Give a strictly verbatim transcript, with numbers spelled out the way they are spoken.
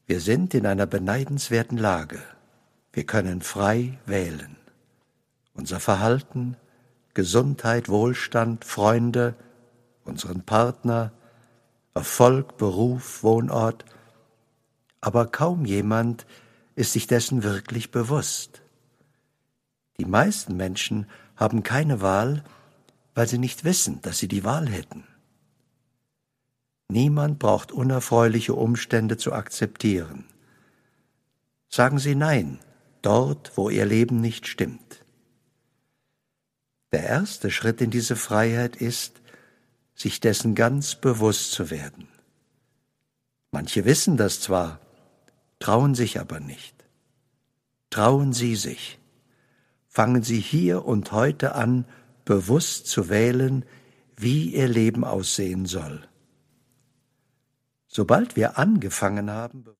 Wir sind in einer beneidenswerten Lage. Wir können frei wählen. Unser Verhalten, Gesundheit, Wohlstand, Freunde, unseren Partner, Erfolg, Beruf, Wohnort. Aber kaum jemand ist sich dessen wirklich bewusst. Die meisten Menschen haben keine Wahl, weil sie nicht wissen, dass sie die Wahl hätten. Niemand braucht unerfreuliche Umstände zu akzeptieren. Sagen Sie Nein, dort, wo Ihr Leben nicht stimmt. Der erste Schritt in diese Freiheit ist, sich dessen ganz bewusst zu werden. Manche wissen das zwar, trauen sich aber nicht. Trauen Sie sich. Fangen Sie hier und heute an, bewusst zu wählen, wie Ihr Leben aussehen soll. Sobald wir angefangen haben,